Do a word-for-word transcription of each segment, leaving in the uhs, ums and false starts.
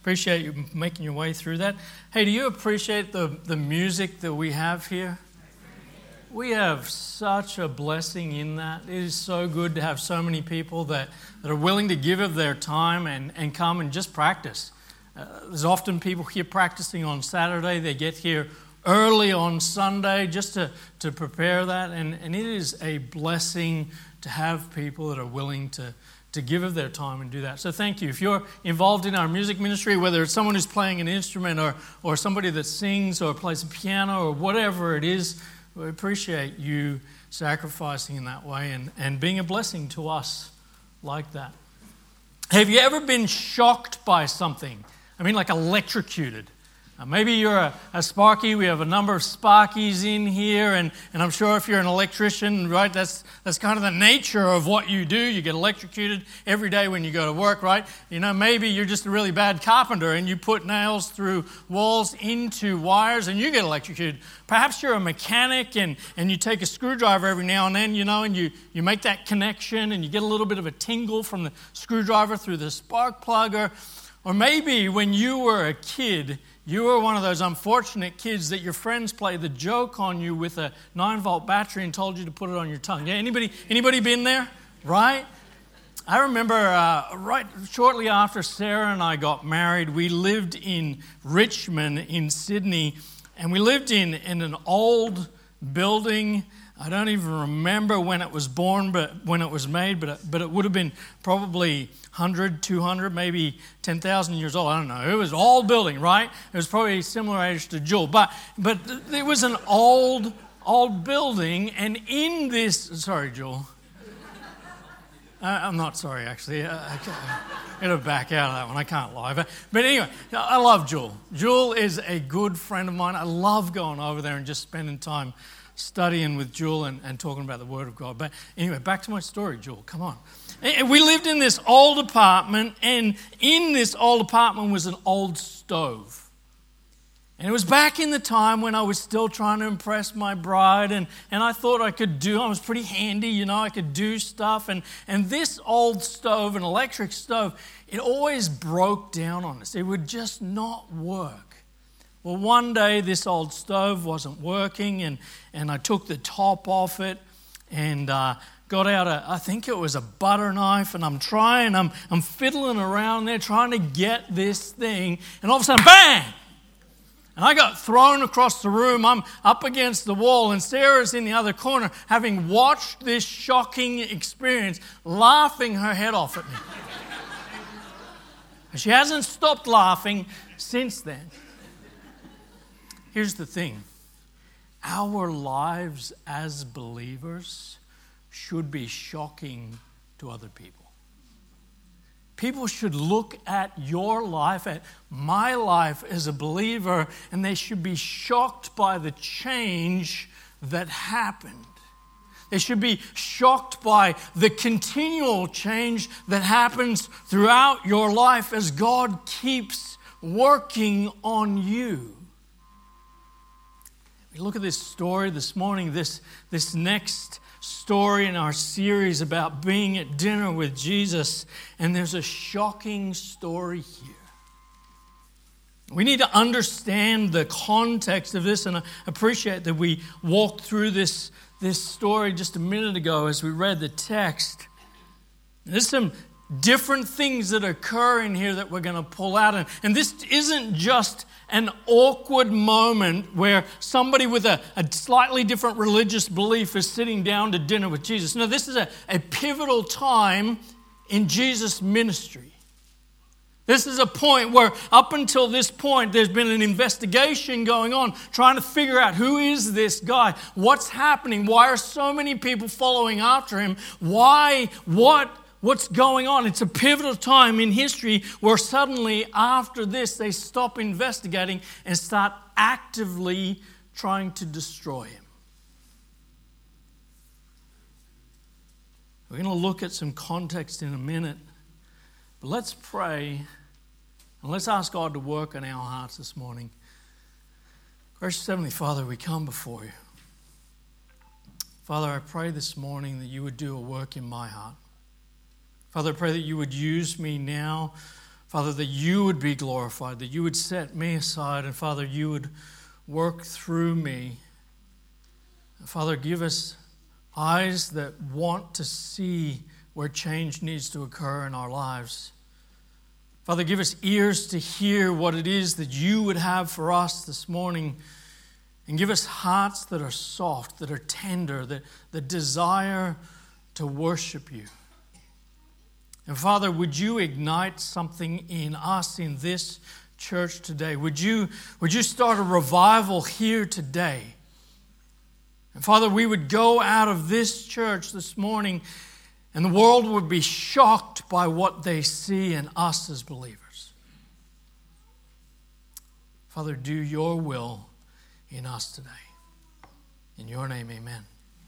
Appreciate you making your way through that. Hey, do you appreciate the, the music that we have here? We have such a blessing in that. It is so good to have so many people that, that are willing to give of their time and, and come and just practice. Uh, there's often people here practicing on Saturday. They get here early on Sunday just to, to prepare that. And, and it is a blessing to have people that are willing to to give of their time and do that. So thank you. If you're involved in our music ministry, whether it's someone who's playing an instrument or, or somebody that sings or plays a piano or whatever it is, we appreciate you sacrificing in that way and, and being a blessing to us like that. Have you ever been shocked by something? I mean, like electrocuted. Uh, maybe you're a, a Sparky. We have a number of Sparkies in here, and, and I'm sure if you're an electrician, right, that's that's kind of the nature of what you do. You get electrocuted every day when you go to work, right? You know, maybe you're just a really bad carpenter and you put nails through walls into wires and you get electrocuted. Perhaps you're a mechanic and, and you take a screwdriver every now and then, you know, and you, you make that connection and you get a little bit of a tingle from the screwdriver through the spark plug. Or, or maybe when you were a kid, you were one of those unfortunate kids that your friends played the joke on you with a nine-volt battery and told you to put it on your tongue. Yeah, anybody, anybody been there? Right? I remember uh, right shortly after Sarah and I got married, we lived in Richmond in Sydney, and we lived in, in an old building. I don't even remember when it was born, but when it was made, but it, but it would have been probably one hundred, two hundred, maybe ten thousand years old. I don't know. It was an old building, right? It was probably similar age to Jewel, but but it was an old old building, and in this, sorry, Jewel. I'm not sorry, actually. I got to back out of that one. I can't lie. But, but anyway, I love Jewel. Jewel is a good friend of mine. I love going over there and just spending time studying with Jewel and, and talking about the Word of God. But anyway, back to my story, Jewel. Come on. We lived in this old apartment, and in this old apartment was an old stove. And it was back in the time when I was still trying to impress my bride, and, and I thought I could do, I was pretty handy, you know, I could do stuff. And, and this old stove, an electric stove, it always broke down on us. It would just not work. Well, one day this old stove wasn't working, and, and I took the top off it and uh, got out a, I think it was a butter knife, and I'm trying, I'm, I'm fiddling around there trying to get this thing, and all of a sudden, bang! And I got thrown across the room. I'm up against the wall, and Sarah's in the other corner, having watched this shocking experience, laughing her head off at me. And she hasn't stopped laughing since then. Here's the thing. Our lives as believers should be shocking to other people. People should look at your life, at my life as a believer, and they should be shocked by the change that happened. They should be shocked by the continual change that happens throughout your life as God keeps working on you. We look at this story this morning, this, this next story in our series about being at dinner with Jesus, and there's a shocking story here. We need to understand the context of this, and I appreciate that we walked through this, this story just a minute ago as we read the text. There's some different things that occur in here that we're going to pull out, and, and this isn't just an awkward moment where somebody with a, a slightly different religious belief is sitting down to dinner with Jesus. No, this is a, a pivotal time in Jesus' ministry. This is a point where up until this point there's been an investigation going on trying to figure out who is this guy, what's happening, why are so many people following after him, why, what What's going on? It's a pivotal time in history where suddenly after this they stop investigating and start actively trying to destroy him. We're going to look at some context in a minute, but let's pray and let's ask God to work in our hearts this morning. Gracious Heavenly Father, we come before you. Father, I pray this morning that you would do a work in my heart. Father, I pray that you would use me now Father, that you would be glorified, that you would set me aside, and Father, you would work through me. Father, give us eyes that want to see where change needs to occur in our lives. Father, give us ears to hear what it is that you would have for us this morning. And give us hearts that are soft, that are tender, that, that desire to worship you. And Father, would you ignite something in us in this church today? Would you, would you start a revival here today? And Father, we would go out of this church this morning and the world would be shocked by what they see in us as believers. Father, do your will in us today. In your name, amen.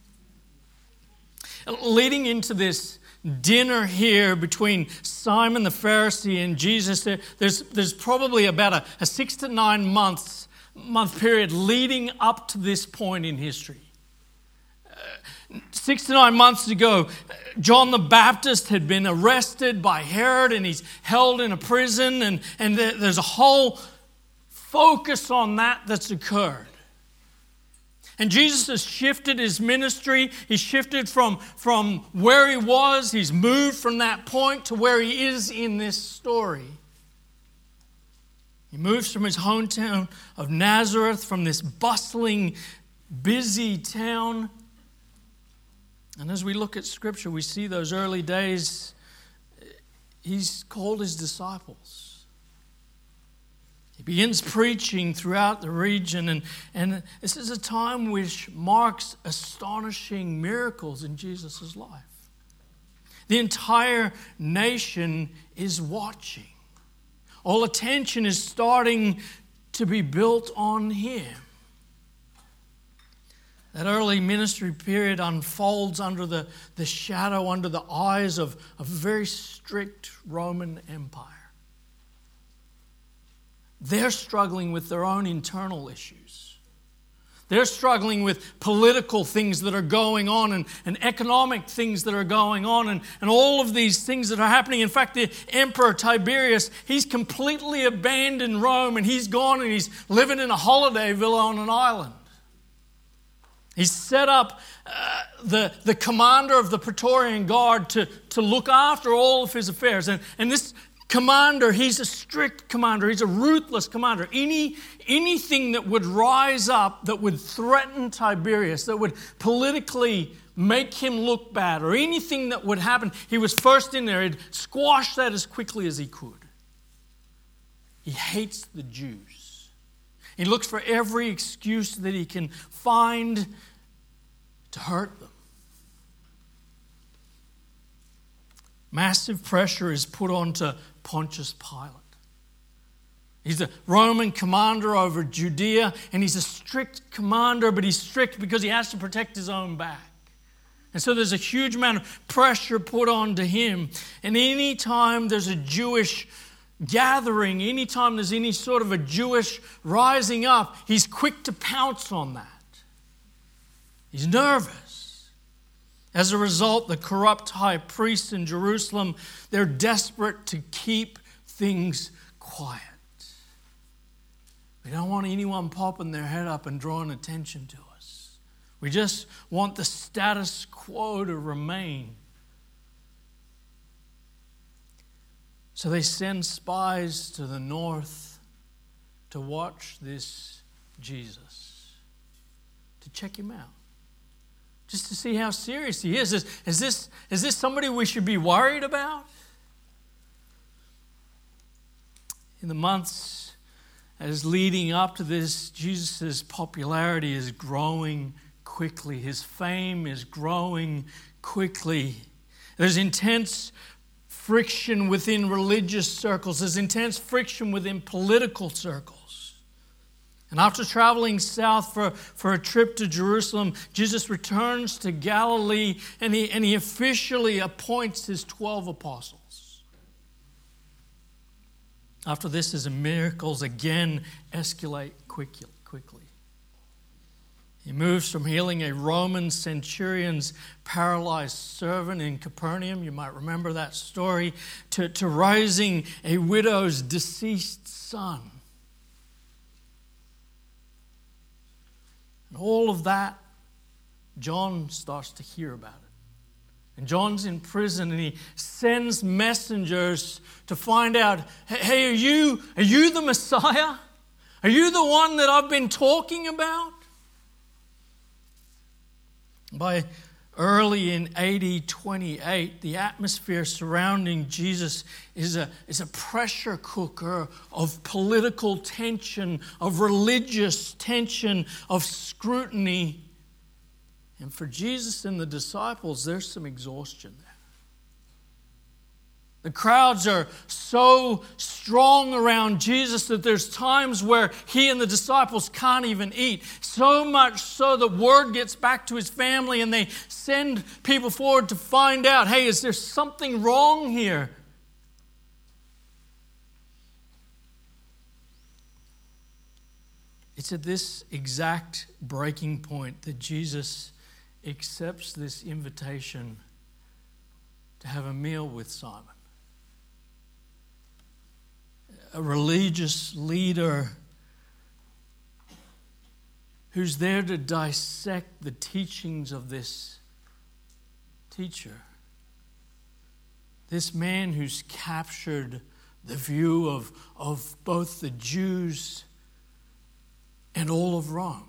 Leading into this dinner here between Simon the Pharisee and Jesus, there's, there's probably about a, a six to nine months month period leading up to this point in history. Uh, six to nine months ago, John the Baptist had been arrested by Herod and he's held in a prison, and, and there's a whole focus on that that's occurred. And Jesus has shifted his ministry. He's shifted from, from where he was. He's moved from that point to where he is in this story. He moves from his hometown of Nazareth, from this bustling, busy town. And as we look at Scripture, we see those early days, he's called his disciples. He begins preaching throughout the region, and, and this is a time which marks astonishing miracles in Jesus' life. The entire nation is watching. All attention is starting to be built on him. That early ministry period unfolds under the, the shadow, under the eyes of a very strict Roman Empire. They're struggling with their own internal issues. They're struggling with political things that are going on and, and economic things that are going on and, and all of these things that are happening. In fact, the Emperor Tiberius, he's completely abandoned Rome and he's gone and he's living in a holiday villa on an island. He's set up uh, the, the commander of the Praetorian Guard to, to look after all of his affairs. And, and this commander, he's a strict commander. He's a ruthless commander. Any, anything that would rise up, that would threaten Tiberius, that would politically make him look bad, or anything that would happen, he was first in there. He'd squash that as quickly as he could. He hates the Jews. He looks for every excuse that he can find to hurt them. Massive pressure is put onto Pontius Pilate. He's a Roman commander over Judea, and he's a strict commander, but he's strict because he has to protect his own back. And so there's a huge amount of pressure put onto him. And any time there's a Jewish gathering, any time there's any sort of a Jewish rising up, he's quick to pounce on that. He's nervous. As a result, the corrupt high priests in Jerusalem, they're desperate to keep things quiet. We don't want anyone popping their head up and drawing attention to us. We just want the status quo to remain. So they send spies to the north to watch this Jesus, to check him out. Just to see how serious he is. Is, is, this, is this somebody we should be worried about? In the months as leading up to this, Jesus' popularity is growing quickly. His fame is growing quickly. There's intense friction within religious circles. There's intense friction within political circles. And after traveling south for, for a trip to Jerusalem, Jesus returns to Galilee and he, and he officially appoints his twelve apostles. After this, his miracles again escalate quickly. quickly. He moves from healing a Roman centurion's paralyzed servant in Capernaum, you might remember that story, to, to raising a widow's deceased son. And all of that, John starts to hear about it. And John's in prison, and he sends messengers to find out, hey, are you, are you the Messiah? Are you the one that I've been talking about? By early in A D twenty-eight, the atmosphere surrounding Jesus is a, is a pressure cooker of political tension, of religious tension, of scrutiny. And for Jesus and the disciples, there's some exhaustion there. The crowds are so strong around Jesus that there's times where he and the disciples can't even eat. So much so that word gets back to his family and they send people forward to find out, hey, is there something wrong here? It's at this exact breaking point that Jesus accepts this invitation to have a meal with Simon, a religious leader who's there to dissect the teachings of this teacher. This man who's captured the view of, of both the Jews and all of Rome.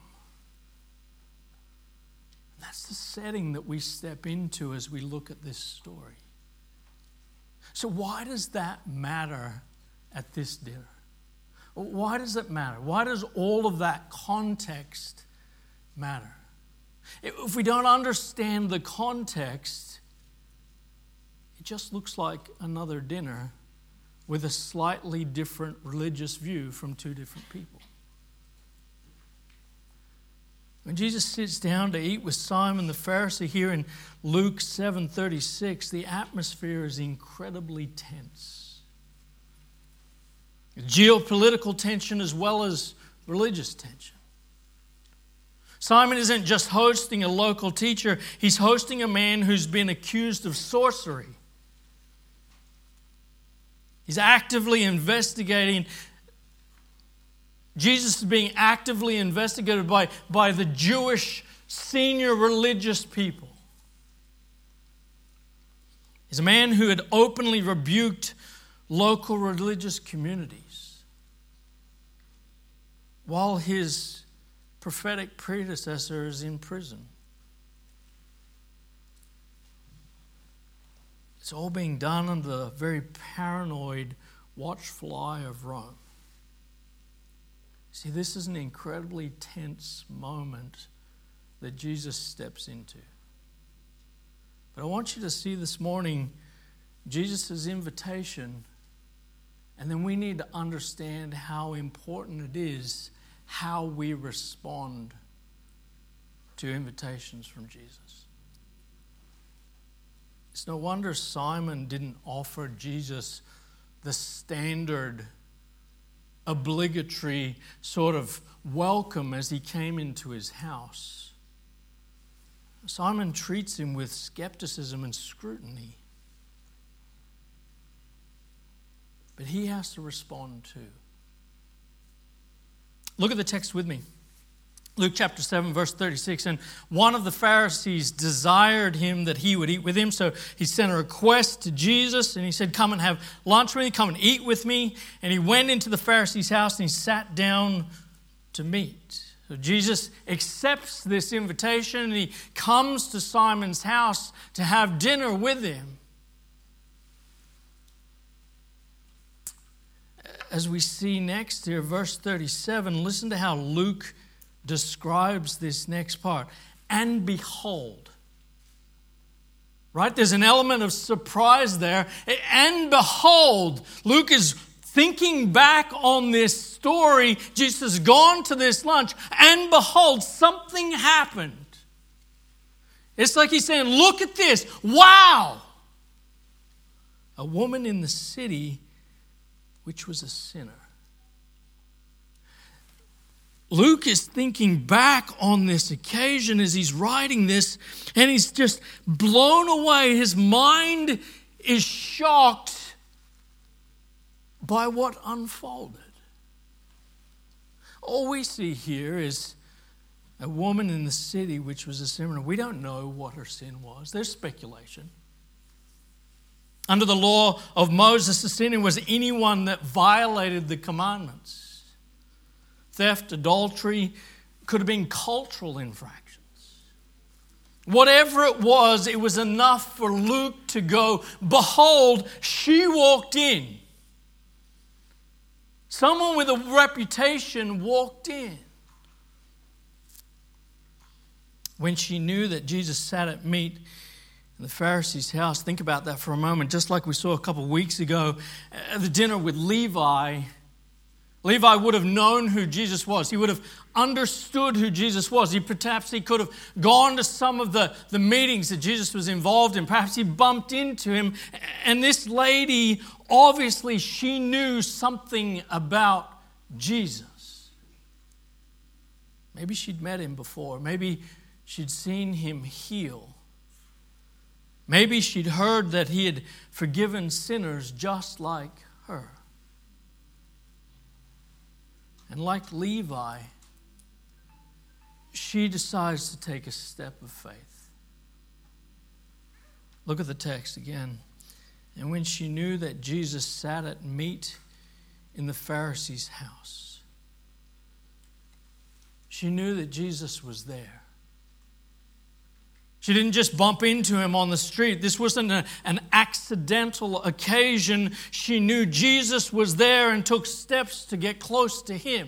That's the setting that we step into as we look at this story. So why does that matter at this dinner? Why does it matter? Why does all of that context matter? If we don't understand the context, it just looks like another dinner with a slightly different religious view from two different people. When Jesus sits down to eat with Simon the Pharisee here in Luke seven thirty-six, the atmosphere is incredibly tense. Geopolitical tension as well as religious tension. Simon isn't just hosting a local teacher, he's hosting a man who's been accused of sorcery. He's actively investigating. Jesus is being actively investigated by, by the Jewish senior religious people. He's a man who had openly rebuked local religious communities, while his prophetic predecessor is in prison. It's all being done under the very paranoid watchful eye of Rome. See, this is an incredibly tense moment that Jesus steps into. But I want you to see this morning Jesus' invitation, and then we need to understand how important it is how we respond to invitations from Jesus. It's no wonder Simon didn't offer Jesus the standard obligatory sort of welcome as he came into his house. Simon treats him with skepticism and scrutiny. But he has to respond too. Look at the text with me. Luke chapter seven, verse thirty-six. And one of the Pharisees desired him that he would eat with him. So he sent a request to Jesus and he said, come and have lunch with me, come and eat with me. And he went into the Pharisee's house and he sat down to meat. So Jesus accepts this invitation and he comes to Simon's house to have dinner with him. As we see next here, verse thirty-seven, listen to how Luke describes this next part. And behold. Right? There's an element of surprise there. And behold. Luke is thinking back on this story. Jesus has gone to this lunch. And behold, something happened. It's like he's saying, look at this. Wow. A woman in the city which was a sinner. Luke is thinking back on this occasion as he's writing this, and he's just blown away. His mind is shocked by what unfolded. All we see here is a woman in the city which was a sinner. We don't know what her sin was. There's speculation. Under the law of Moses, a sinner was anyone that violated the commandments. Theft, adultery, could have been cultural infractions. Whatever it was, it was enough for Luke to go, behold, she walked in. Someone with a reputation walked in. When she knew that Jesus sat at meat in the Pharisee's house, think about that for a moment. Just like we saw a couple of weeks ago at the dinner with Levi, Levi would have known who Jesus was. He would have understood who Jesus was. He perhaps he could have gone to some of the, the meetings that Jesus was involved in. Perhaps he bumped into him. And this lady, obviously, she knew something about Jesus. Maybe she'd met him before. Maybe she'd seen him heal. Maybe she'd heard that he had forgiven sinners just like her. And like Levi, she decides to take a step of faith. Look at the text again. And when she knew that Jesus sat at meat in the Pharisee's house, she knew that Jesus was there. She didn't just bump into him on the street. This wasn't a, an accidental occasion. She knew Jesus was there and took steps to get close to him.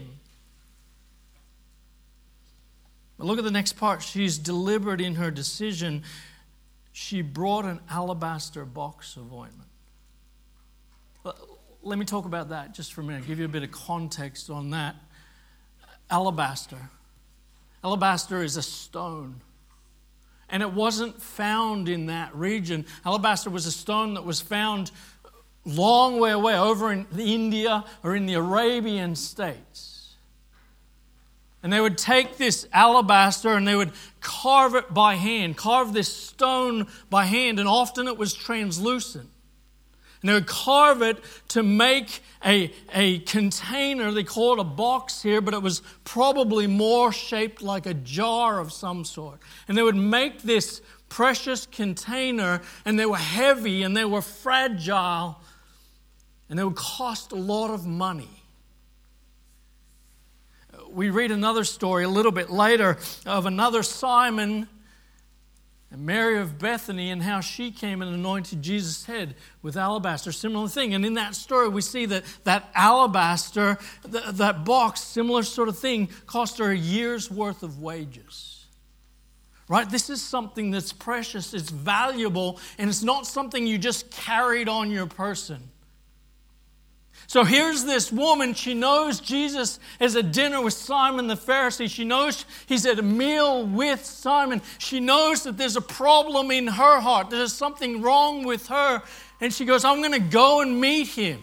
But look at the next part. She's deliberate in her decision. She brought an alabaster box of ointment. Let me talk about that just for a minute, give you a bit of context on that. Alabaster. Alabaster is a stone. And it wasn't found in that region. Alabaster was a stone that was found long way away, over in India or in the Arabian states. And they would take this alabaster and they would carve it by hand, carve this stone by hand, and often it was translucent. And they would carve it to make a, a container. They call it a box here, but it was probably more shaped like a jar of some sort. And they would make this precious container, and they were heavy and they were fragile, and they would cost a lot of money. We read another story a little bit later of another Simon and Mary of Bethany, and how she came and anointed Jesus' head with alabaster. Similar thing. And in that story, we see that that alabaster, th- that box, similar sort of thing, cost her a year's worth of wages. Right? This is something that's precious, it's valuable, and it's not something you just carried on your person. So here's this woman. She knows Jesus is at dinner with Simon the Pharisee. She knows he's at a meal with Simon. She knows that there's a problem in her heart. There's something wrong with her. And she goes, I'm going to go and meet him.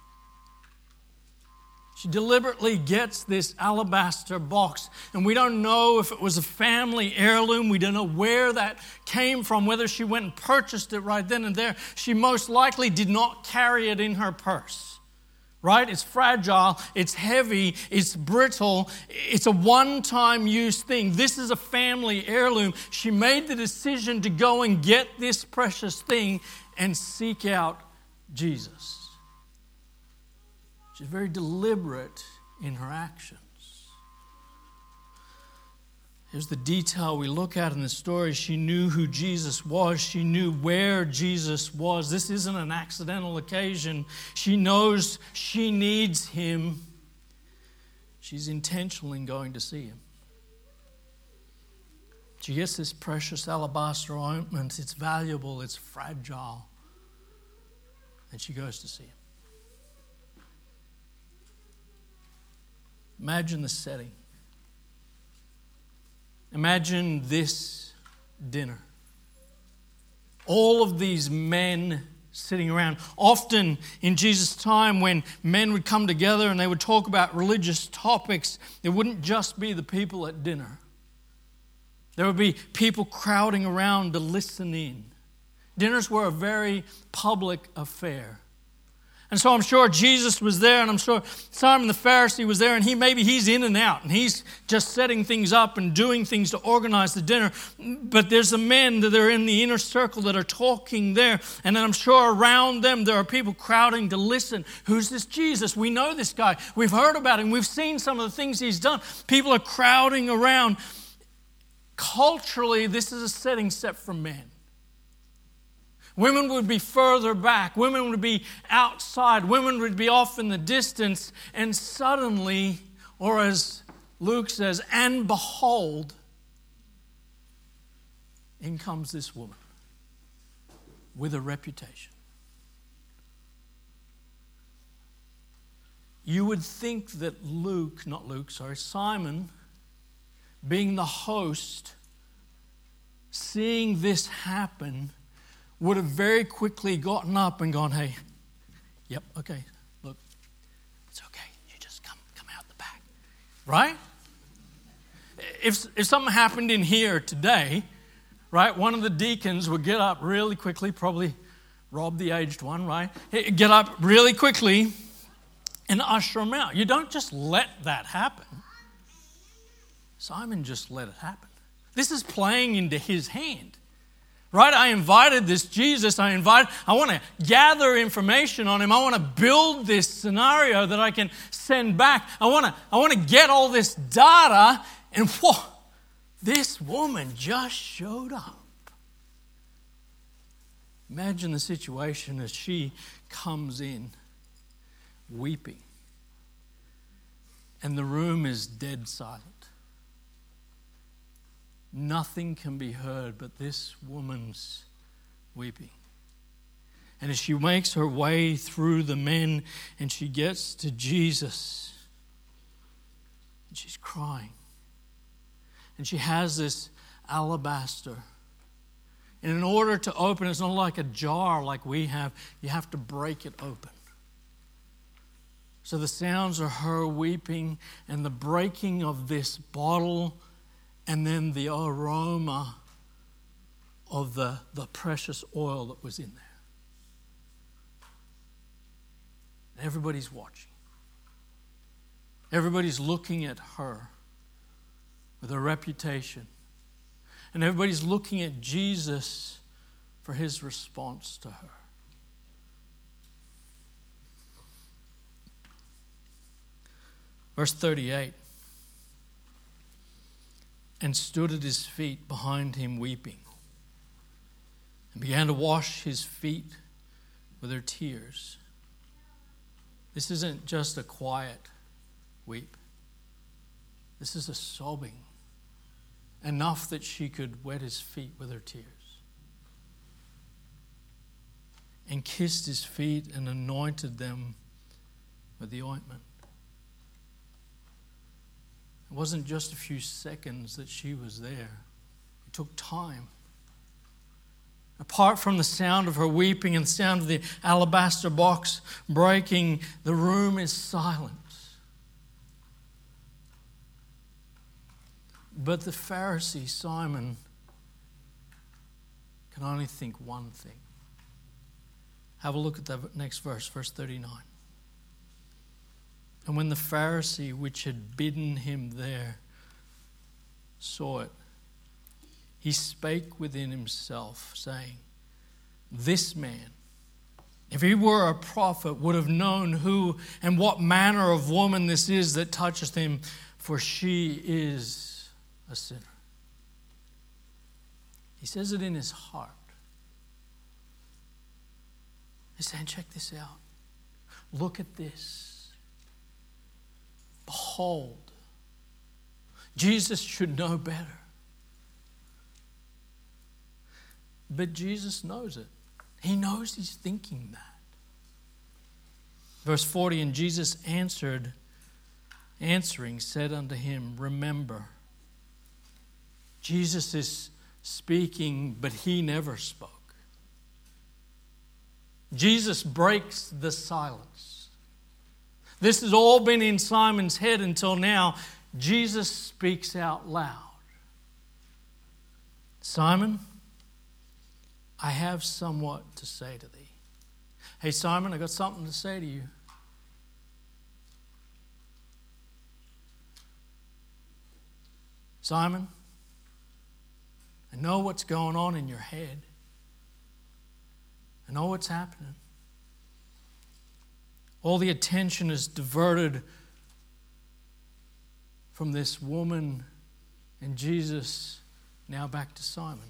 She deliberately gets this alabaster box. And we don't know if it was a family heirloom. We don't know where that came from, whether she went and purchased it right then and there. She most likely did not carry it in her purse. Right? It's fragile, it's heavy, it's brittle, it's a one-time use thing. This is a family heirloom. She made the decision to go and get this precious thing and seek out Jesus. She's very deliberate in her actions. Here's the detail we look at in the story. She knew who Jesus was. She knew where Jesus was. This isn't an accidental occasion. She knows she needs him. She's intentional in going to see him. She gets this precious alabaster ointment. It's valuable. It's fragile. And she goes to see him. Imagine the setting. Imagine this dinner. All of these men sitting around. Often in Jesus' time, when men would come together and they would talk about religious topics, it wouldn't just be the people at dinner. There would be people crowding around to listen in. Dinners were a very public affair. And so I'm sure Jesus was there, and I'm sure Simon the Pharisee was there, and he maybe he's in and out, and he's just setting things up and doing things to organize the dinner. But there's the men that are in the inner circle that are talking there, and then I'm sure around them there are people crowding to listen. Who's this Jesus? We know this guy. We've heard about him. We've seen some of the things he's done. People are crowding around. Culturally, this is a setting set for men. Women would be further back. Women would be outside. Women would be off in the distance. And suddenly, or as Luke says, and behold, in comes this woman with a reputation. You would think that Luke, not Luke, sorry, Simon, being the host, seeing this happen, would have very quickly gotten up and gone, hey, yep, okay, look, it's okay. You just come come out the back. Right? If, if something happened in here today, right, one of the deacons would get up really quickly, probably Rob the aged one, right? He'd get up really quickly and usher him out. You don't just let that happen. Simon just let it happen. This is playing into his hand. Right? I invited this Jesus. I invited, I want to gather information on him. I want to build this scenario that I can send back. I want to, I want to get all this data, and whoa, this woman just showed up. Imagine the situation as she comes in weeping, and the room is dead silent. Nothing can be heard but this woman's weeping. And as she makes her way through the men and she gets to Jesus, and she's crying. And she has this alabaster. And in order to open, it's not like a jar like we have. You have to break it open. So the sounds are her weeping and the breaking of this bottle, and then the aroma of the, the precious oil that was in there. And everybody's watching. Everybody's looking at her with her reputation. And everybody's looking at Jesus for his response to her. Verse thirty-eight. And stood at his feet behind him weeping, and began to wash his feet with her tears. This isn't just a quiet weep. This is a sobbing, enough that she could wet his feet with her tears. And kissed his feet and anointed them with the ointment. It wasn't just a few seconds that she was there. It took time. Apart from the sound of her weeping and the sound of the alabaster box breaking, the room is silent. But the Pharisee, Simon, can only think one thing. Have a look at the next verse, verse thirty-nine. And when the Pharisee which had bidden him there saw it, he spake within himself, saying, This man, if he were a prophet, would have known who and what manner of woman this is that toucheth him, for she is a sinner. He says it in his heart. He's saying, check this out. Look at this. Behold, Jesus should know better. But Jesus knows it. He knows he's thinking that. Verse forty, and Jesus answered, answering, said unto him, Remember. Jesus is speaking, but he never spoke. Jesus breaks the silence. This has all been in Simon's head until now. Jesus speaks out loud. Simon, I have somewhat to say to thee. Hey, Simon, I got something to say to you. Simon, I know what's going on in your head. I know what's happening. All the attention is diverted from this woman and Jesus now back to Simon.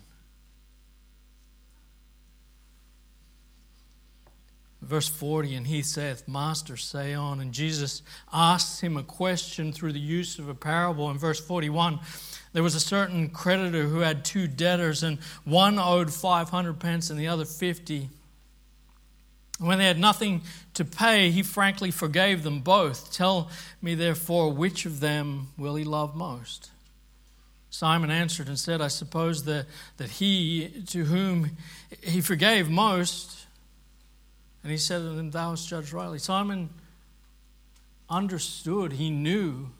Verse forty, and he saith, Master, say on. And Jesus asks him a question through the use of a parable. In verse forty-one, there was a certain creditor who had two debtors, and one owed five hundred pence and the other fifty. When they had nothing to pay, he frankly forgave them both. Tell me therefore, which of them will he love most? Simon answered and said, I suppose that, that he to whom he forgave most. And he said to him, thou hast judged rightly. Simon understood, he knew.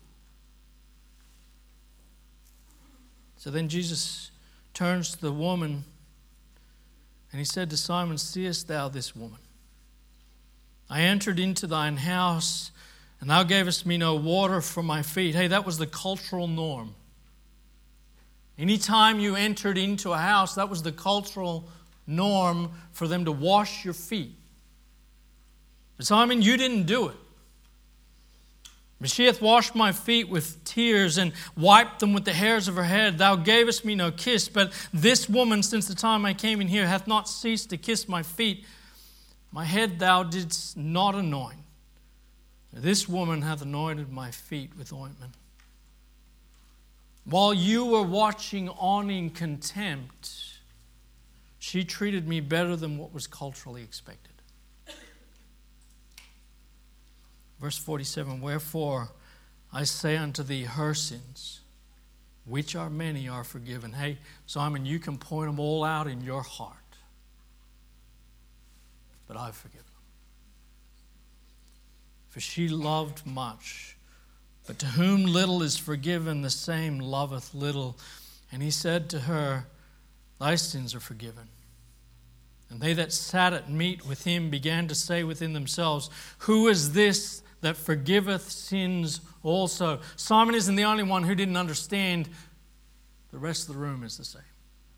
So then Jesus turns to the woman and he said to Simon, seest thou this woman? I entered into thine house, and thou gavest me no water for my feet. Hey, that was the cultural norm. Anytime you entered into a house, that was the cultural norm for them to wash your feet. But Simon, you didn't do it. But she hath washed my feet with tears and wiped them with the hairs of her head. Thou gavest me no kiss, but this woman, since the time I came in here, hath not ceased to kiss my feet. My head thou didst not anoint. This woman hath anointed my feet with ointment. While you were watching on in contempt, she treated me better than what was culturally expected. Verse forty-seven, wherefore I say unto thee, her sins, which are many, are forgiven. Hey, Simon, you can point them all out in your heart. But I've forgiven them. For she loved much, but to whom little is forgiven, the same loveth little. And he said to her, thy sins are forgiven. And they that sat at meat with him began to say within themselves, who is this that forgiveth sins also? Simon isn't the only one who didn't understand. The rest of the room is the same.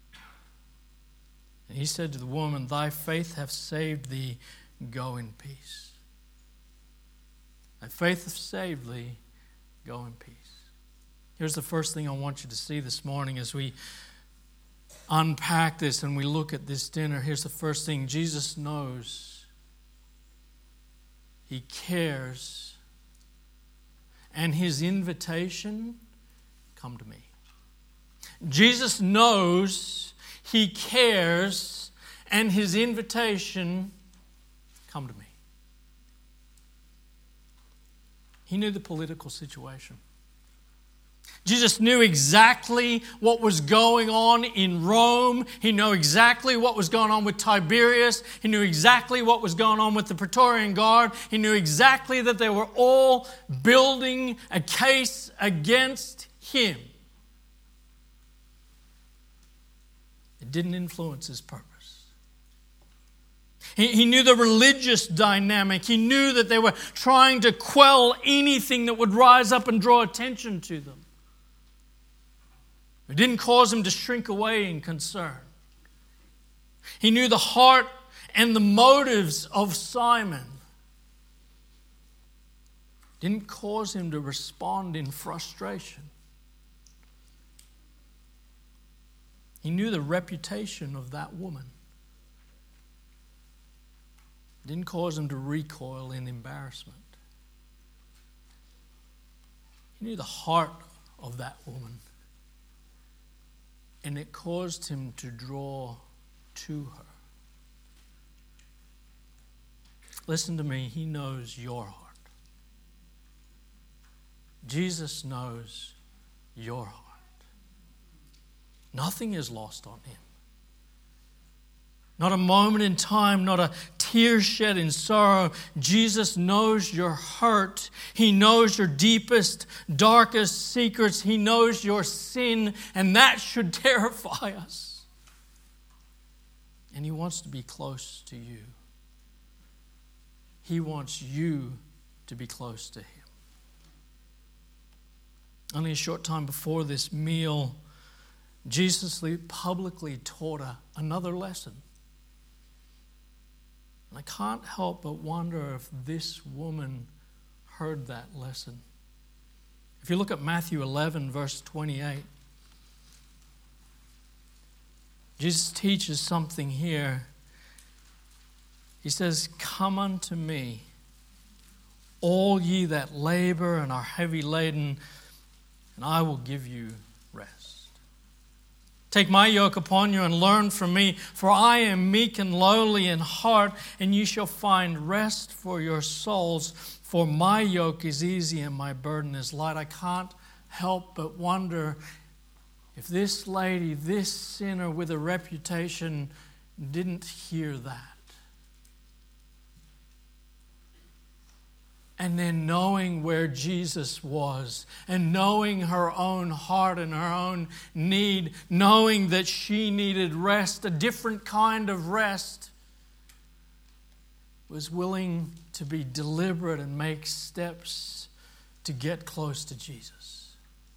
And he said to the woman, thy faith hath saved thee, go in peace. Thy faith hath saved thee, go in peace. Here's the first thing I want you to see this morning as we unpack this and we look at this dinner. Here's the first thing. Jesus knows. He cares. And his invitation, come to me. Jesus knows, he cares, and his invitation, come to me. He knew the political situation. Jesus knew exactly what was going on in Rome. He knew exactly what was going on with Tiberius. He knew exactly what was going on with the Praetorian Guard. He knew exactly that they were all building a case against him. It didn't influence his purpose. He, he knew the religious dynamic. He knew that they were trying to quell anything that would rise up and draw attention to them. It didn't cause him to shrink away in concern. He knew the heart and the motives of Simon. It didn't cause him to respond in frustration. He knew the reputation of that woman. It didn't cause him to recoil in embarrassment. He knew the heart of that woman. And it caused him to draw to her. Listen to me, he knows your heart. Jesus knows your heart. Nothing is lost on him. Not a moment in time, not a tears shed in sorrow. Jesus knows your hurt. He knows your deepest, darkest secrets. He knows your sin, and that should terrify us. And He wants to be close to you. He wants you to be close to Him. Only a short time before this meal, Jesus publicly taught a, another lesson. And I can't help but wonder if this woman heard that lesson. If you look at Matthew eleven, verse twenty-eight, Jesus teaches something here. He says, "Come unto me, all ye that labor and are heavy laden, and I will give you rest. Take my yoke upon you and learn from me, for I am meek and lowly in heart, and you shall find rest for your souls. For my yoke is easy and my burden is light." I can't help but wonder if this lady, this sinner with a reputation, didn't hear that. And then knowing where Jesus was and knowing her own heart and her own need, knowing that she needed rest, a different kind of rest, was willing to be deliberate and make steps to get close to Jesus.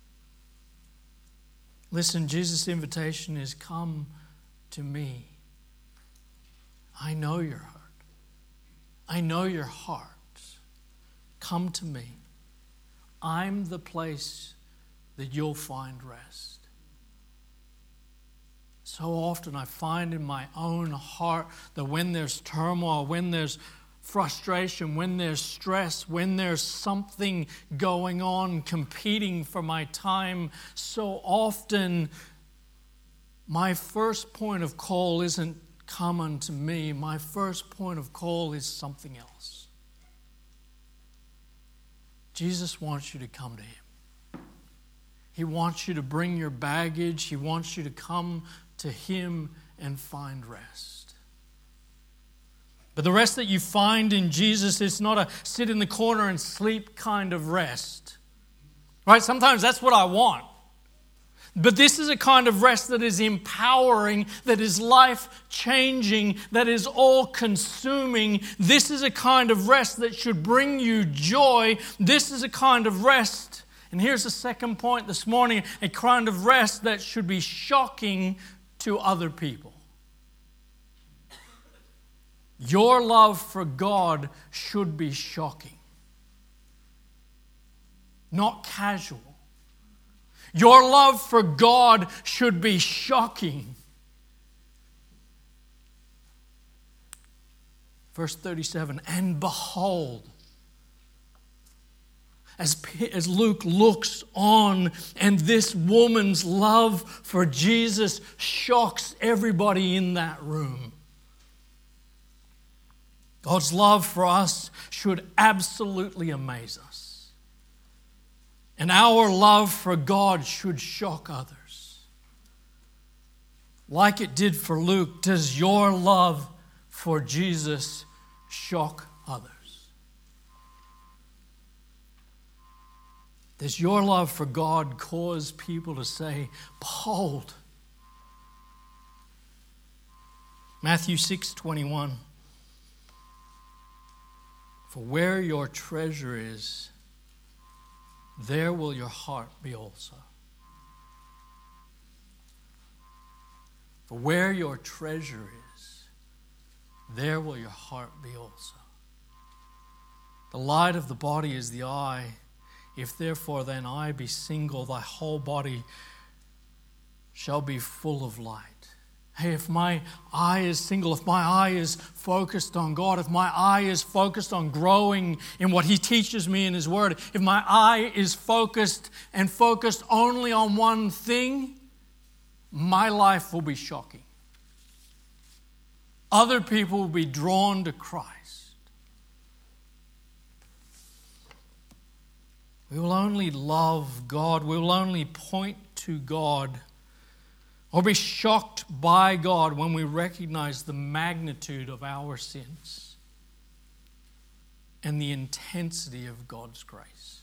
Listen, Jesus' invitation is, come to me. I know your hurt. I know your heart. Come to me. I'm the place that you'll find rest. So often I find in my own heart that when there's turmoil, when there's frustration, when there's stress, when there's something going on competing for my time, so often my first point of call isn't come unto me. My first point of call is something else. Jesus wants you to come to Him. He wants you to bring your baggage. He wants you to come to Him and find rest. But the rest that you find in Jesus is not a sit in the corner and sleep kind of rest. Right? Sometimes that's what I want. But this is a kind of rest that is empowering, that is life-changing, that is all-consuming. This is a kind of rest that should bring you joy. This is a kind of rest, and here's the second point this morning, a kind of rest that should be shocking to other people. Your love for God should be shocking, not casual. Your love for God should be shocking. Verse thirty-seven, and behold, as, as Luke looks on and this woman's love for Jesus shocks everybody in that room. God's love for us should absolutely amaze us. And our love for God should shock others. Like it did for Luke, does your love for Jesus shock others? Does your love for God cause people to say, behold? Matthew six twenty-one. For where your treasure is, there will your heart be also. For where your treasure is, there will your heart be also. The light of the body is the eye. If therefore thine eye be single, thy whole body shall be full of light. Hey, if my eye is single, if my eye is focused on God, if my eye is focused on growing in what He teaches me in His Word, if my eye is focused and focused only on one thing, my life will be shocking. Other people will be drawn to Christ. We will only love God, we will only point to God or be shocked by God when we recognize the magnitude of our sins and the intensity of God's grace.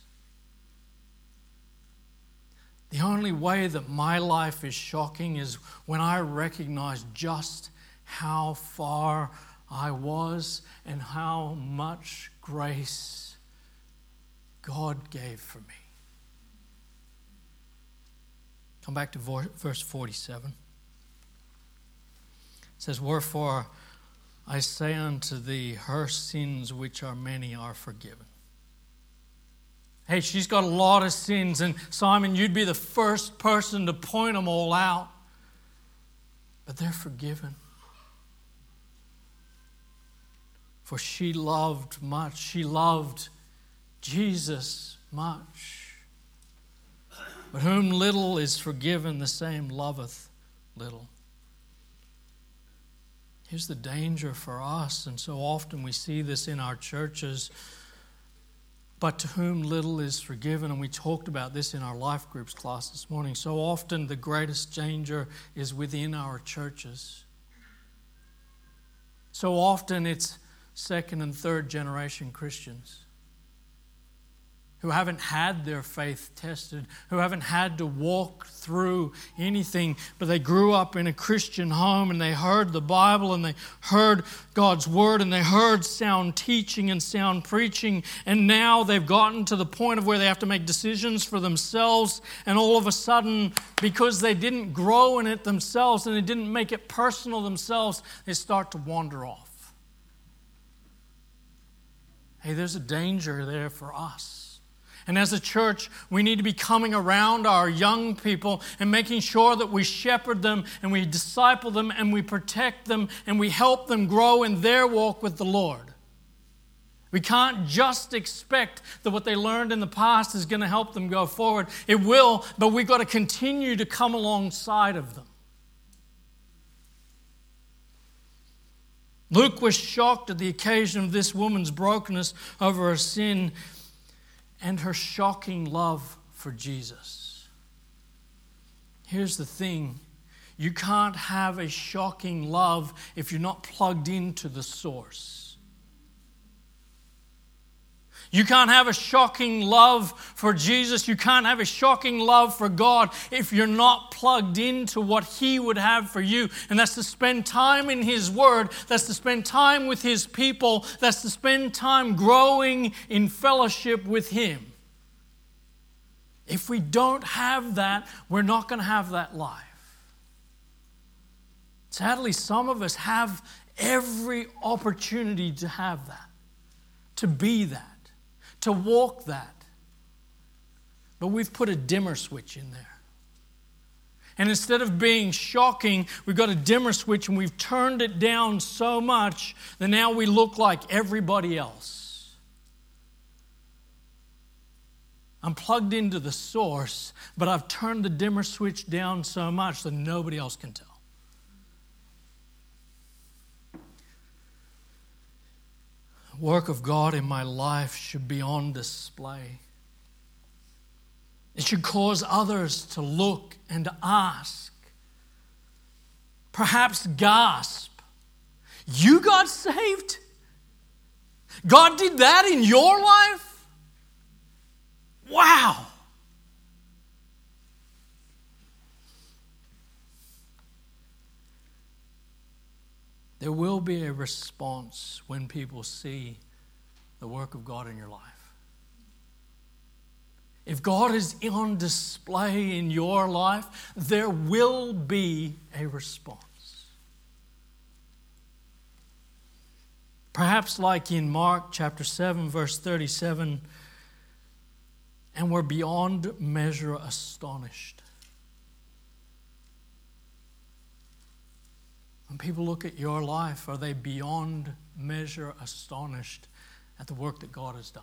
The only way that my life is shocking is when I recognize just how far I was and how much grace God gave for me. Come back to verse forty-seven. It says, "Wherefore I say unto thee, her sins which are many are forgiven." Hey, she's got a lot of sins, and Simon, you'd be the first person to point them all out. But they're forgiven. For she loved much. She loved Jesus much. But whom little is forgiven, the same loveth little. Here's the danger for us, and so often we see this in our churches. But to whom little is forgiven, and we talked about this in our life groups class this morning, so often the greatest danger is within our churches. So often it's second and third generation Christians who haven't had their faith tested, who haven't had to walk through anything, but they grew up in a Christian home and they heard the Bible and they heard God's Word and they heard sound teaching and sound preaching, and now they've gotten to the point of where they have to make decisions for themselves, and all of a sudden, because they didn't grow in it themselves and they didn't make it personal themselves, they start to wander off. Hey, there's a danger there for us. And as a church, we need to be coming around our young people and making sure that we shepherd them and we disciple them and we protect them and we help them grow in their walk with the Lord. We can't just expect that what they learned in the past is going to help them go forward. It will, but we've got to continue to come alongside of them. Luke was shocked at the occasion of this woman's brokenness over her sin and her shocking love for Jesus. Here's the thing. You can't have a shocking love if you're not plugged into the source. You can't have a shocking love for Jesus. You can't have a shocking love for God if you're not plugged into what He would have for you. And that's to spend time in His Word. That's to spend time with His people. That's to spend time growing in fellowship with Him. If we don't have that, we're not going to have that life. Sadly, some of us have every opportunity to have that, to be that, to walk that. But we've put a dimmer switch in there. And instead of being shocking, we've got a dimmer switch and we've turned it down so much that now we look like everybody else. I'm plugged into the source, but I've turned the dimmer switch down so much that nobody else can tell. The work of God in my life should be on display. It should cause others to look and to ask, perhaps gasp, "You got saved? God did that in your life? Wow!" There will be a response when people see the work of God in your life. If God is on display in your life, there will be a response. Perhaps like in Mark chapter seven, verse thirty-seven, "And were beyond measure astonished." When people look at your life, are they beyond measure astonished at the work that God has done?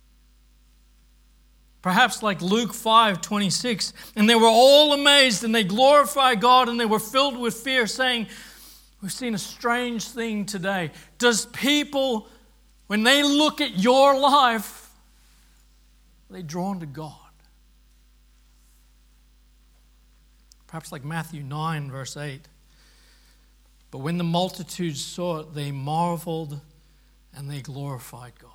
Perhaps like Luke five twenty-six, "And they were all amazed, and they glorified God, and they were filled with fear, saying, 'We've seen a strange thing today.'" Does people, when they look at your life, are they drawn to God? perhaps like Matthew nine, verse eight. But when the multitudes saw it, they marveled and they glorified God.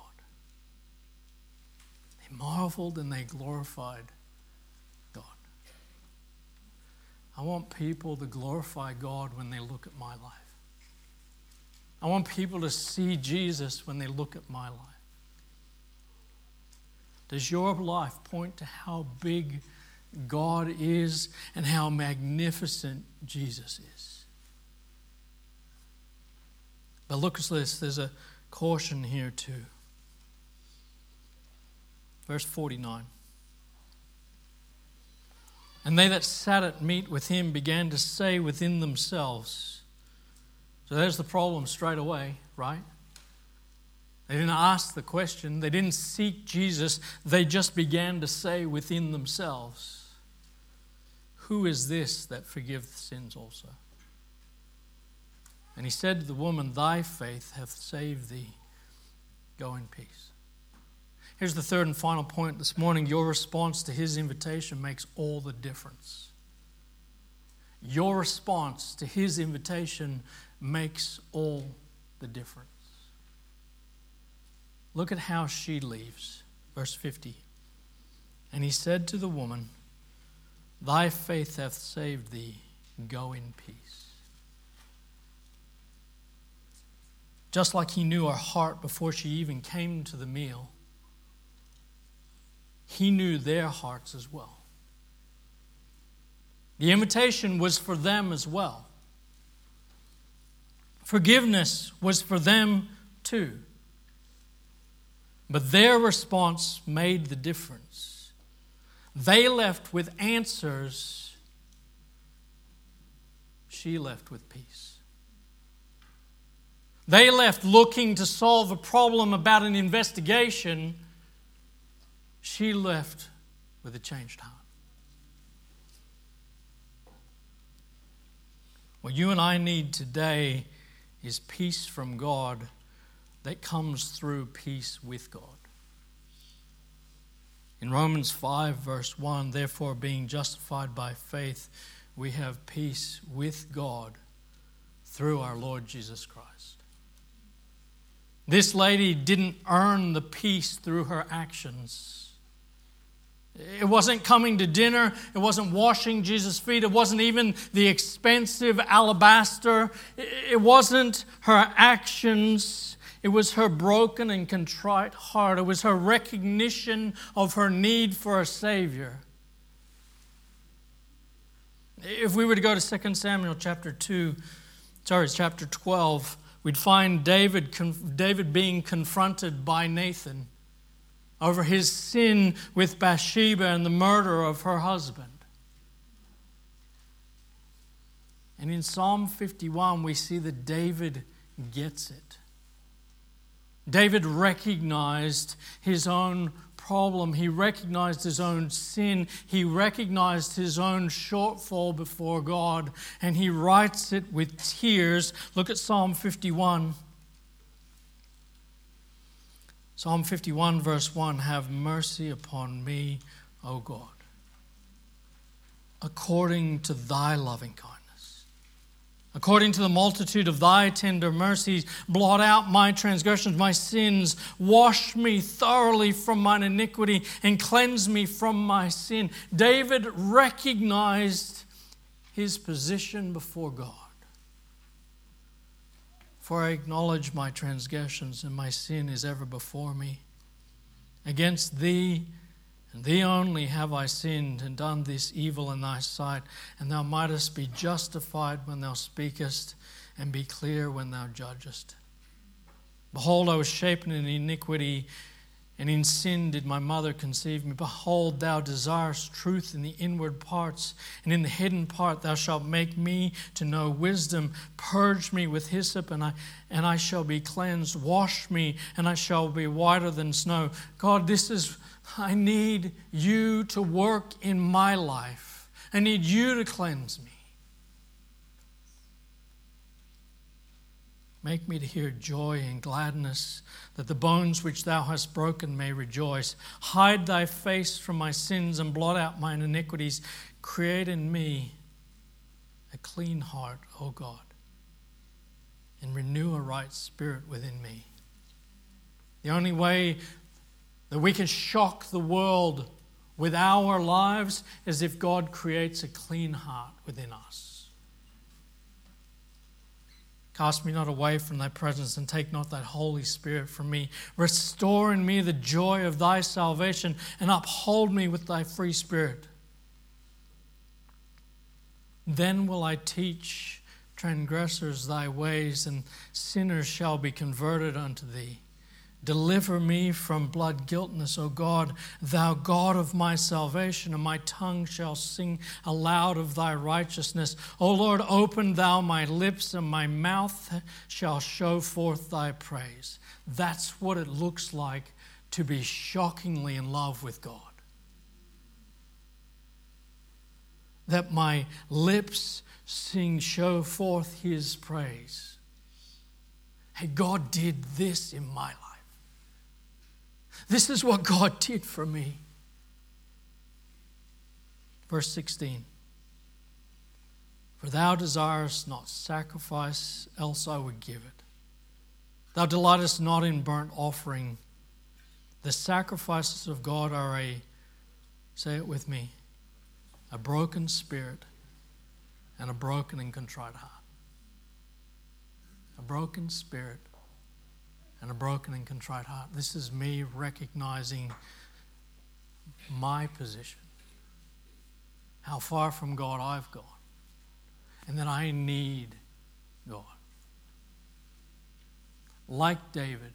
They marveled and they glorified God. I want people to glorify God when they look at my life. I want people to see Jesus when they look at my life. Does your life point to how big God is and how magnificent Jesus is? But look at this, there's a caution here too. Verse forty-nine. And they that sat at meat with him began to say within themselves. So there's the problem straight away, right? They didn't ask the question. They didn't seek Jesus. They just began to say within themselves, who is this that forgiveth sins also? And he said to the woman, thy faith hath saved thee. Go in peace. Here's the third and final point this morning. Your response to his invitation makes all the difference. Your response to his invitation makes all the difference. Look at how she leaves. Verse fifty. And he said to the woman, thy faith hath saved thee. Go in peace. Just like he knew her heart before she even came to the meal, he knew their hearts as well. The invitation was for them as well. Forgiveness was for them too. But their response made the difference. They left with answers. She left with peace. They left looking to solve a problem about an investigation. She left with a changed heart. What you and I need today is peace from God that comes through peace with God. In Romans five, verse one, therefore being justified by faith, we have peace with God through our Lord Jesus Christ. This lady didn't earn the peace through her actions. It wasn't coming to dinner. It wasn't washing Jesus' feet. It wasn't even the expensive alabaster. It wasn't her actions. It was her broken and contrite heart. It was her recognition of her need for a Savior. If we were to go to Second Samuel chapter two, sorry, chapter twelve, we'd find David, David being confronted by Nathan over his sin with Bathsheba and the murder of her husband. And in Psalm fifty-one, we see that David gets it. David recognized his own problem. He recognized his own sin. He recognized his own shortfall before God. And he writes it with tears. Look at Psalm fifty-one. Psalm fifty-one, verse one, have mercy upon me, O God, according to thy loving kindness. According to the multitude of thy tender mercies, blot out my transgressions, my sins. Wash me thoroughly from mine iniquity and cleanse me from my sin. David recognized his position before God. For I acknowledge my transgressions, and my sin is ever before me. Against thee and thee only have I sinned and done this evil in thy sight, and thou mightest be justified when thou speakest, and be clear when thou judgest. Behold, I was shapen in iniquity, and in sin did my mother conceive me. Behold, thou desirest truth in the inward parts, and in the hidden part thou shalt make me to know wisdom. Purge me with hyssop, and I and I shall be cleansed. Wash me, and I shall be whiter than snow. God, this is, I need you to work in my life. I need you to cleanse me. Make me to hear joy and gladness, that the bones which thou hast broken may rejoice. Hide thy face from my sins and blot out mine iniquities. Create in me a clean heart, O God, and renew a right spirit within me. The only way that we can shock the world with our lives is if God creates a clean heart within us. Cast me not away from thy presence, and take not thy Holy Spirit from me. Restore in me the joy of thy salvation, and uphold me with thy free spirit. Then will I teach transgressors thy ways, and sinners shall be converted unto thee. Deliver me from blood guiltness, O God, thou God of my salvation, and my tongue shall sing aloud of thy righteousness. O Lord, open thou my lips, and my mouth shall show forth thy praise. That's what it looks like to be shockingly in love with God. That my lips sing, show forth his praise. Hey, God did this in my life. This is what God did for me. Verse sixteen. For thou desirest not sacrifice, else I would give it. Thou delightest not in burnt offering. The sacrifices of God are a, say it with me, a broken spirit and a broken and contrite heart. A broken spirit and a broken and contrite heart. This is me recognizing my position, how far from God I've gone, and that I need God. Like David,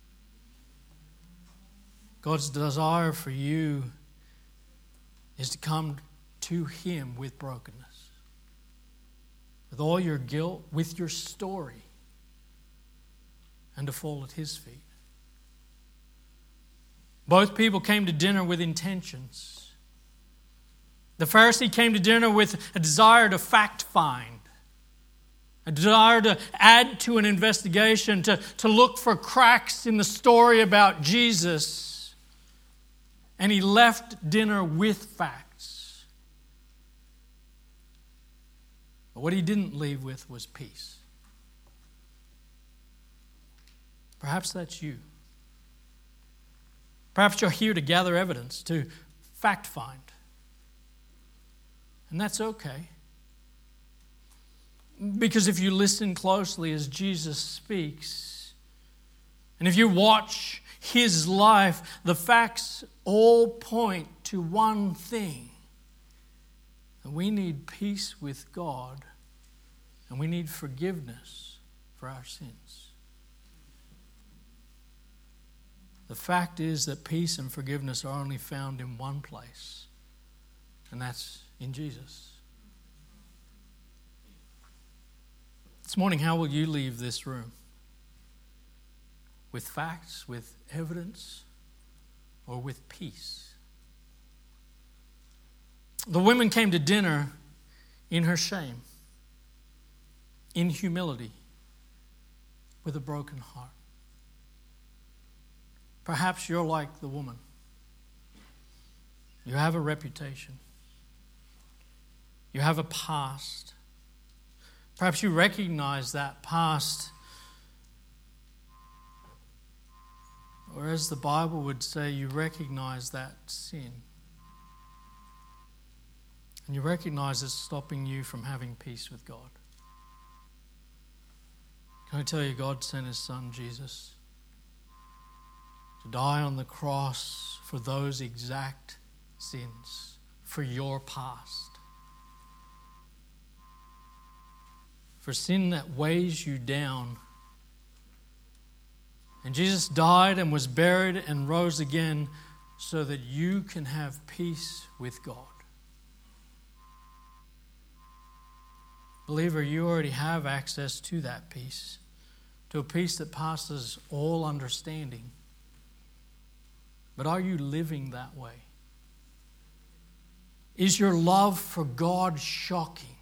God's desire for you is to come to him with brokenness, with all your guilt, with your story, and to fall at his feet. Both people came to dinner with intentions. The Pharisee came to dinner with a desire to fact find, a desire to add to an investigation, to, to look for cracks in the story about Jesus. And he left dinner with facts. But what he didn't leave with was peace. Perhaps that's you. Perhaps you're here to gather evidence, to fact find. And that's okay. Because if you listen closely as Jesus speaks, and if you watch his life, the facts all point to one thing. And we need peace with God, and we need forgiveness for our sins. The fact is that peace and forgiveness are only found in one place, and that's in Jesus. This morning, how will you leave this room? With facts, with evidence, or with peace? The woman came to dinner in her shame, in humility, with a broken heart. Perhaps you're like the woman. You have a reputation. You have a past. Perhaps you recognize that past. Or as the Bible would say, you recognize that sin. And you recognize it's stopping you from having peace with God. Can I tell you, God sent his son, Jesus, to die on the cross for those exact sins, for your past. For sin that weighs you down. And Jesus died and was buried and rose again so that you can have peace with God. Believer, you already have access to that peace, to a peace that passes all understanding. But are you living that way? Is your love for God shocking?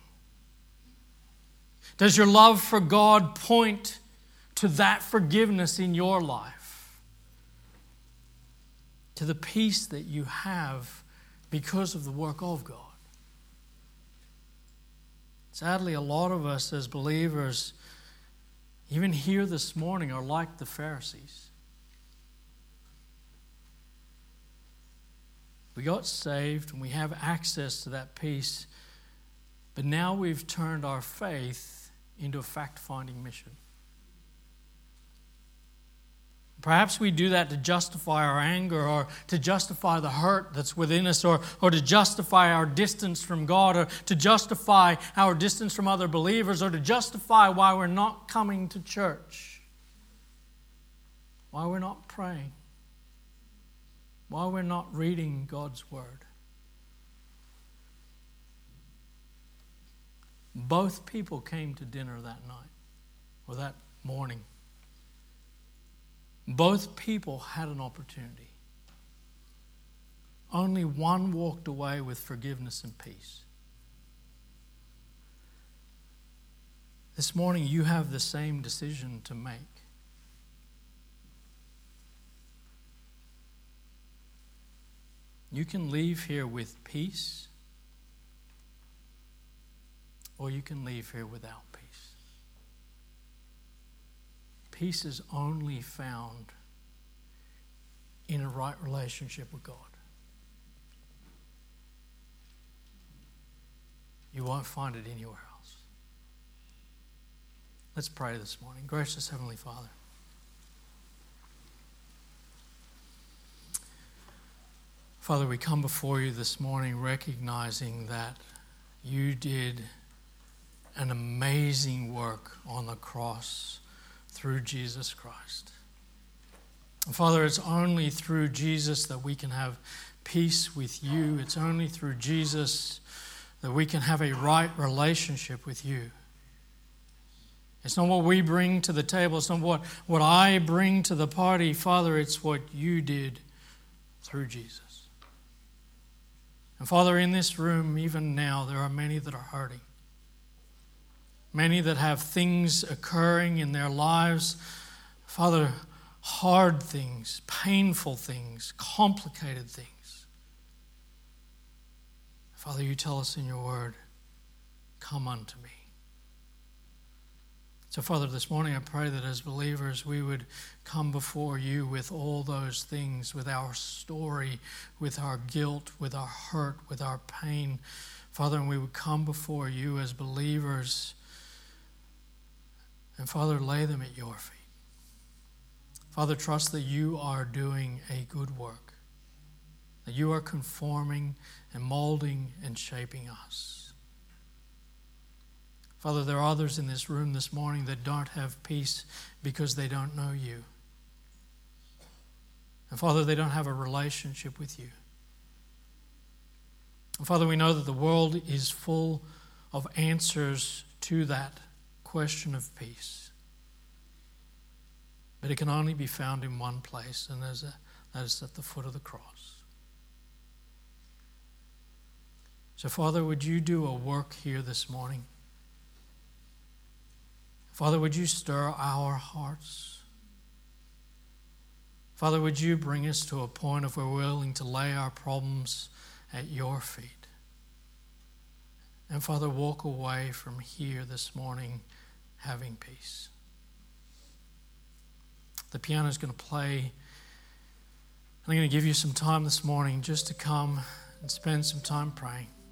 Does your love for God point to that forgiveness in your life? To the peace that you have because of the work of God? Sadly, a lot of us as believers, even here this morning, are like the Pharisees. We got saved and we have access to that peace, but now we've turned our faith into a fact-finding mission. Perhaps we do that to justify our anger or to justify the hurt that's within us or, or to justify our distance from God or to justify our distance from other believers or to justify why we're not coming to church, why we're not praying, why we're not reading God's Word. Both people came to dinner that night or that morning. Both people had an opportunity. Only one walked away with forgiveness and peace. This morning you have the same decision to make. You can leave here with peace, or you can leave here without peace. Peace is only found in a right relationship with God. You won't find it anywhere else. Let's pray this morning. Gracious Heavenly Father, Father, we come before you this morning recognizing that you did an amazing work on the cross through Jesus Christ. And Father, it's only through Jesus that we can have peace with you. It's only through Jesus that we can have a right relationship with you. It's not what we bring to the table. It's not what, what I bring to the party. Father, it's what you did through Jesus. And Father, in this room, even now, there are many that are hurting. Many that have things occurring in their lives, Father, hard things, painful things, complicated things. Father, you tell us in your word, come unto me. So Father, this morning I pray that as believers we would come before you with all those things, with our story, with our guilt, with our hurt, with our pain. Father, and we would come before you as believers and, Father, lay them at your feet. Father, trust that you are doing a good work, that you are conforming and molding and shaping us. Father, there are others in this room this morning that don't have peace because they don't know you. And Father, they don't have a relationship with you. And Father, we know that the world is full of answers to that question of peace. But it can only be found in one place, and that is at the foot of the cross. So, Father, would you do a work here this morning? Father, would you stir our hearts? Father, would you bring us to a point if we're willing to lay our problems at your feet? And Father, walk away from here this morning having peace. The piano is going to play. I'm going to give you some time this morning just to come and spend some time praying.